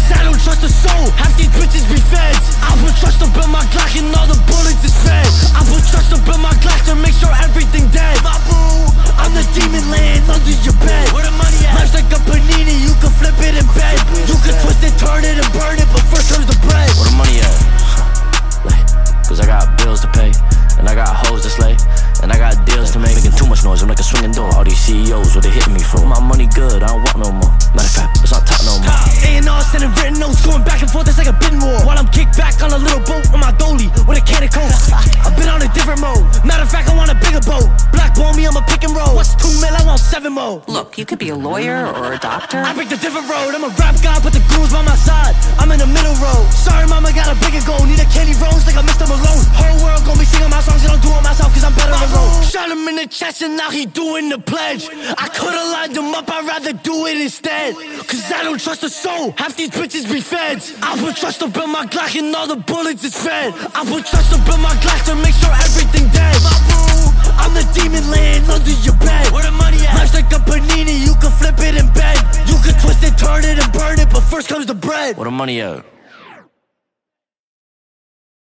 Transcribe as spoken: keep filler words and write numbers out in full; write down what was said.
Cause I don't trust a soul, half these bitches be feds. I put trust up in my Glock and all the bullets is fed. I put trust up in my Glock to make sure everything dead. My boo, I'm the demon laying under your bed. Where the money at? Life's like a panini, you can flip it in bed. You can twist it, turn it and burn it, but first comes the bread. Where the money at? Cause I got bills to pay, and I got hoes to slay, and I got deals to make. Making too much noise, I'm like a swinging door. All these C E Os, what they hitting me for? My money good, I don't want no more. Matter of fact, it's not top no more. A and R sending written notes, going back and forth, it's like a bin war. While I'm kicked back on a little boat on my dolly with a can of coke. I've been on a different mode. Matter of fact, I want a bigger boat. Blackball me, I'm a pick and roll. What's two mil? I want seven more. Look, you could be a lawyer or a doctor. I picked a different road. I'm a rap guy, but the goons by my side. I'm in the middle road. Sorry, mama, got a bigger goal. Need a candy rose like a Mister Malone. Whole world gon' be singing my songs and I'm doing myself cause I'm better than road. Shot him in the chest and now he doing the pledge. I could've lined him up, I'd rather do it instead. Cause I don't trust a soul, half these bitches be feds. I put trust up in my Glock and all the bullets is fed. I put trust up in my Glock to make sure everything dead. My boo, I'm the demon laying under your bed. Where the money at? Life's like a panini, you can flip it in bed. You can twist it, turn it and burn it, but first comes the bread. Where the money at?